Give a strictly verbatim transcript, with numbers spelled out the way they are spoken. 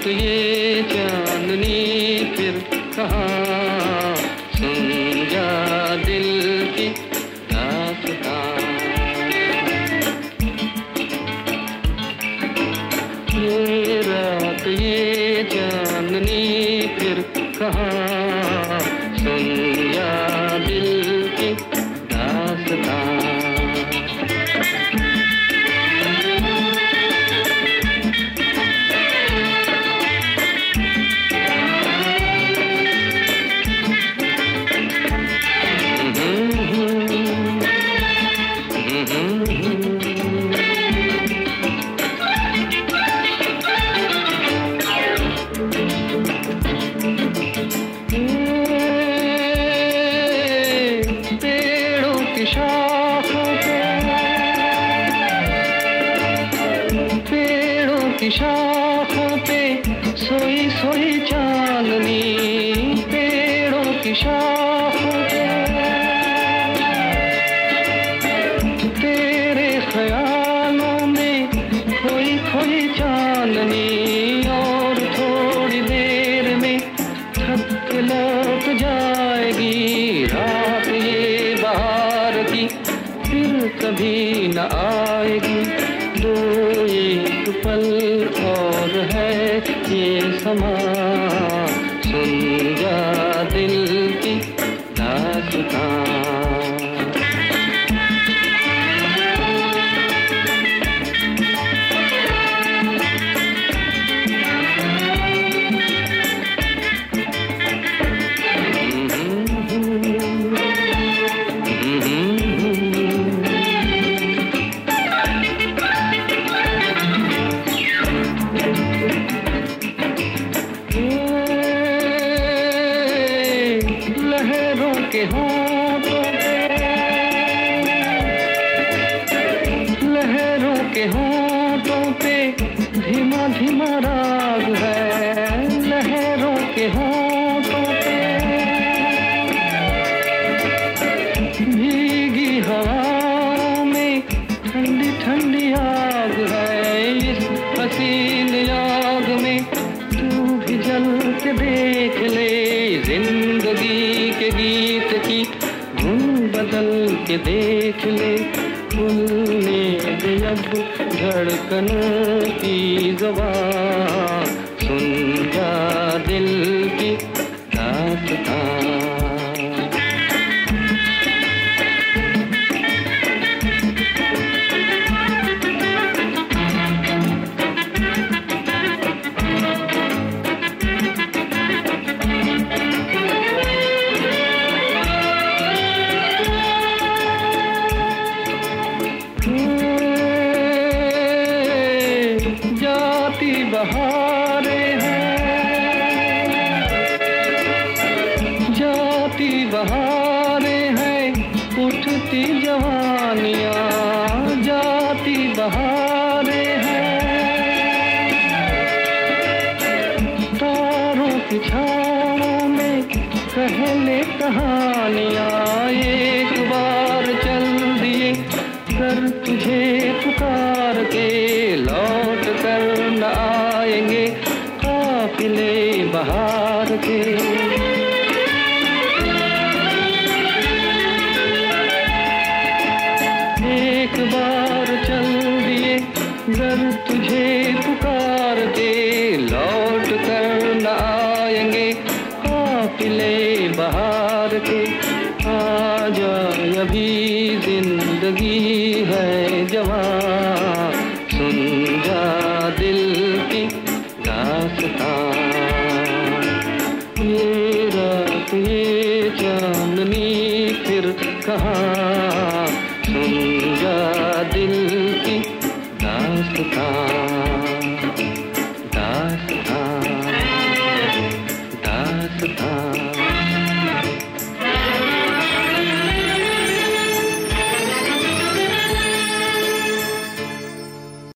रात ये चांदनी फिर कहाँ, सुन जा दिल की दास्तां। ये रात ये चांदनी फिर कहाँ, सुन जा दिल की दास्तां। की शाखों पे सोई सोई चांदनी, पेड़ों की शाखों पे तेरे ख्यालों में खोई खोई चांदनी। और थोड़ी देर में थक लौट जाएगी रात ये बहार की, फिर कभी न आएगी। दो एक पल और है ये समा, सुन जा दिल की दास्तां। लहरों के होंठों पे, लहरों के होंठों पे धीमा धीमा राग है। लहरों के होंठों पे भीगी हवाओं में ठंडी ठंडी आग है। इस हसीन आग में तू भी जल के देख ले, जिंदगी के गीत की धुन बदल के देख ले। खुलने दे अब धड़कनों की ज़ुबान, सुन जा दिल की दास्तां। जाती बहारें हैं, जाती बहारें हैं, उठती जवानियाँ। जाती बहारें हैं, तारों की छाँव में कहले कहानियाँ। एक बार चल दिए कर तुझे पुकार के, लौट कर न आएंगे काफिले बहार के। एक बार चल दिए गर तुझे पुकार के, लौट कर न आएंगे काफिले बहार के। आजा अभी जिंदगी है जवान, सुन जा दिल की दास्तां। ये रात ये चांदनी फिर कहाँ, सुन जा दिल की दास्तां। दास्तां दास्तां।